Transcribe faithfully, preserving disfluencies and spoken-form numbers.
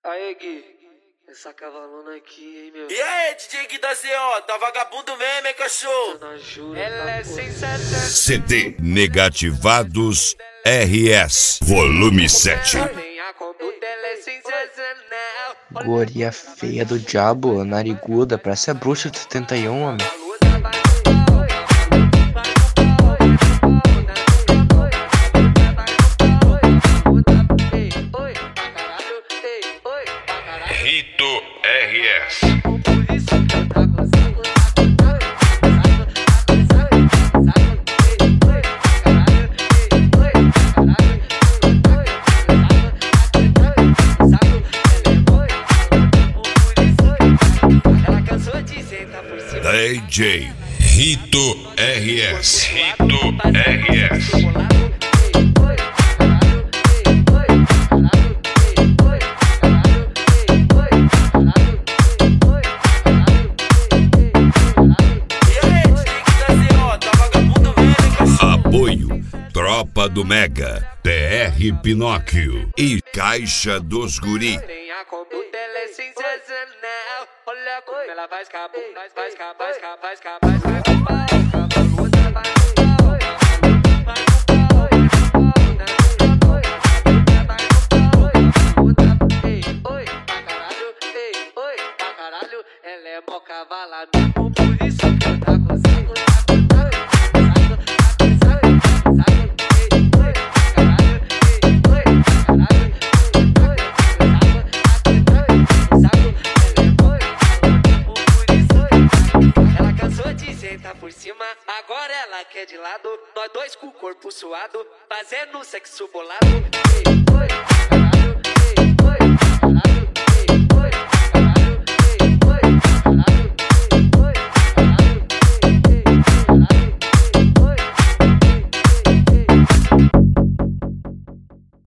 Aê, Gui, essa cavalona aqui, hein, meu. E aí, D J Gui da Z O, tá vagabundo mesmo, hein, cachorro? Ela é sensacional. C D Negativados R S Volume sete. Guria feia do diabo, nariguda, parece a bruxa de setenta e um, homem. Rito R S. D J Rito R S. Rito R S. Apoio Tropa do Mega, T R Pinóquio e Caixa dos Guri. A conduta ela é sensacional. Olha como ela vai escapar, vai escapar, vai escapar, vai escapar, vai escapar. Ela é mó cavalada, por isso que eu tá consigo. Ela cansou de sentar por cima, agora ela quer de lado. Nós dois com o corpo suado, fazendo sexo bolado.